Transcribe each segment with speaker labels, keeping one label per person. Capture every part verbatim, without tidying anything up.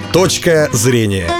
Speaker 1: Точка зрения.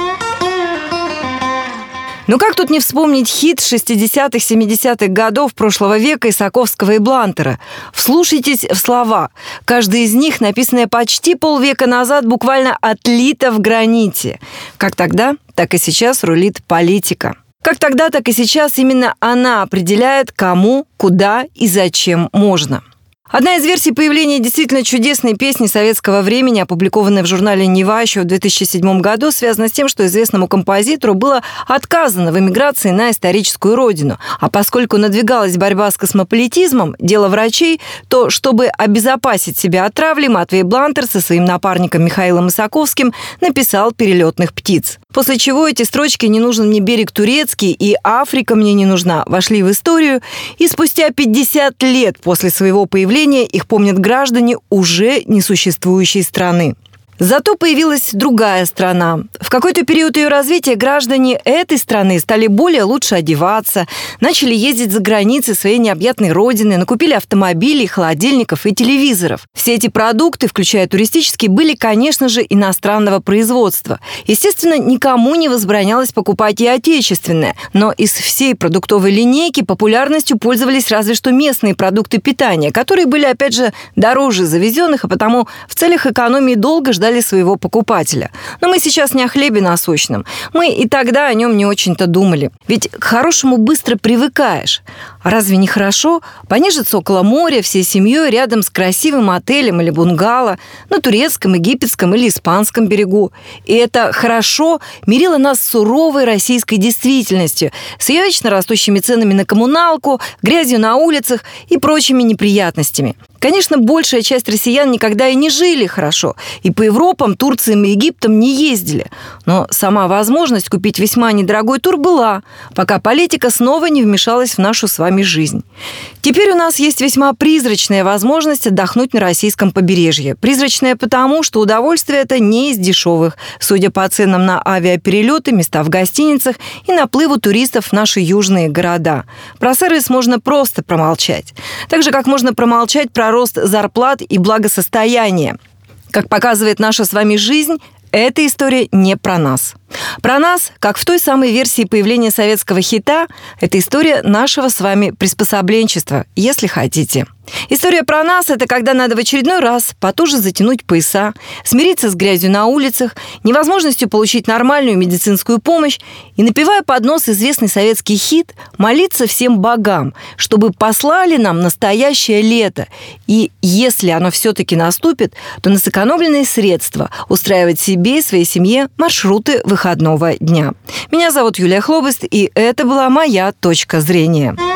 Speaker 2: Ну как тут не вспомнить хит шестидесятых-семидесятых годов прошлого века Исаковского и Блантера? Вслушайтесь в слова. Каждая из них, написанная почти полвека назад, буквально отлита в граните. Как тогда, так и сейчас рулит политика. Как тогда, так и сейчас именно она определяет, кому, куда и зачем можно. Одна из версий появления действительно чудесной песни советского времени, опубликованная в журнале «Нева» еще в две тысячи седьмом году, связана с тем, что известному композитору было отказано в эмиграции на историческую родину. А поскольку надвигалась борьба с космополитизмом, дело врачей, то, чтобы обезопасить себя от травли, Матвей Блантер со своим напарником Михаилом Исаковским написал «Перелетных птиц». После чего эти строчки «Не нужен мне берег турецкий» и «Африка мне не нужна» вошли в историю, и спустя пятьдесят лет после своего появления их помнят граждане уже несуществующей страны. Зато появилась другая страна. В какой-то период ее развития граждане этой страны стали более лучше одеваться, начали ездить за границей своей необъятной родины, накупили автомобилей, холодильников и телевизоров. Все эти продукты, включая туристические, были, конечно же, иностранного производства. Естественно, никому не возбранялось покупать и отечественное, но из всей продуктовой линейки популярностью пользовались разве что местные продукты питания, которые были, опять же, дороже завезенных, а потому в целях экономии долго ждали своего покупателя. Но мы сейчас не о хлебе насущном. Мы и тогда о нем не очень-то думали. Ведь к хорошему быстро привыкаешь. А разве не хорошо понежиться около моря всей семьей рядом с красивым отелем или бунгало на турецком, египетском или испанском берегу? И это хорошо мирило нас с суровой российской действительностью, с ее вечно растущими ценами на коммуналку, грязью на улицах и прочими неприятностями. Конечно, большая часть россиян никогда и не жили хорошо, и по Европам, Турциям и Египтам не ездили. Но сама возможность купить весьма недорогой тур была, пока политика снова не вмешалась в нашу с вами жизнь. Теперь у нас есть весьма призрачная возможность отдохнуть на российском побережье. Призрачная потому, что удовольствие это не из дешевых, судя по ценам на авиаперелеты, места в гостиницах и наплыву туристов в наши южные города. Про сервис можно просто промолчать. Так же, как можно промолчать про рост зарплат и благосостояния. Как показывает наша с вами жизнь, эта история не про нас. Про нас, как в той самой версии появления советского хита, это история нашего с вами приспособленчества, если хотите. История про нас – это когда надо в очередной раз потуже затянуть пояса, смириться с грязью на улицах, невозможностью получить нормальную медицинскую помощь и, напевая под нос известный советский хит, молиться всем богам, чтобы послали нам настоящее лето. И если оно все-таки наступит, то на сэкономленные средства устраивать себе и своей семье маршруты выходного дня. Меня зовут Юлия Хлобыст, и это была моя точка зрения.